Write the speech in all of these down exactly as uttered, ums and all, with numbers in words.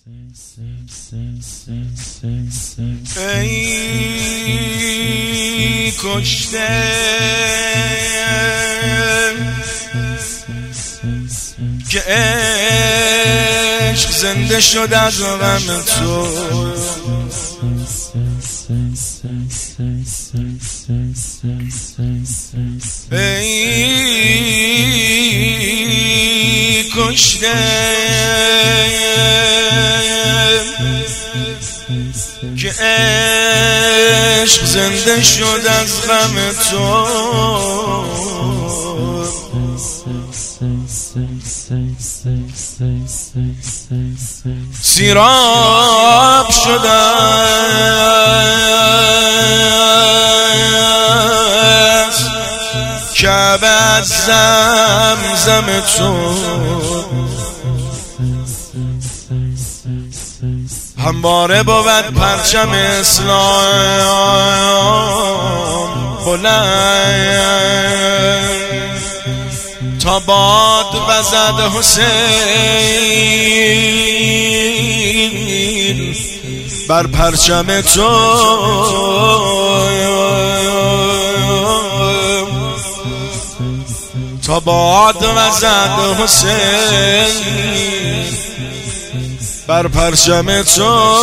ای کشته که عشق زنده شد از غم تو، ای کشته که عشق زنده شد از غم تو، سیراب شد از کعبه از زمزم تو، همواره بود پرچم اسلام بلند تا باد وزد حسین بر پرچم تو، تا باد وزد حسین بر پرچم تو،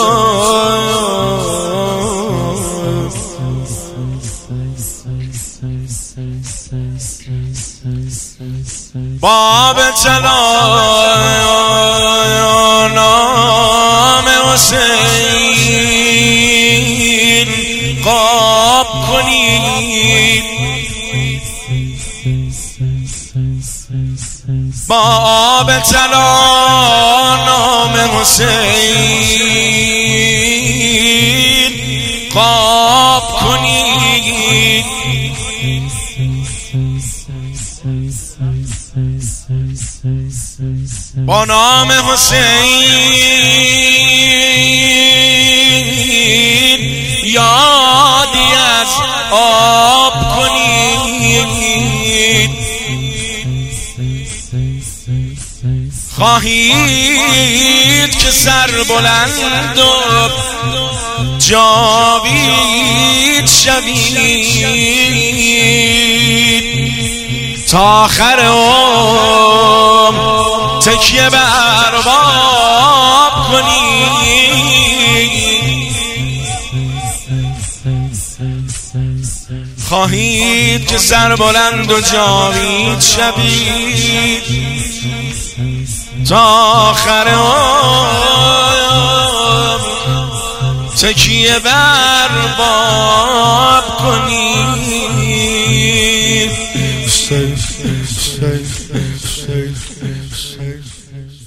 باب طلا نام حسین قاب کنید، باب طلا نام حسین قاب کنید، با نام حسین یادی از آب کنید، خواهید که سر بلند و جاوید شوید، تا آخر عمر تکیه به ارباب کنید، خواهید که سر بلند و جاوید شوید، تا آخر عمر تکیه به ارباب کنید.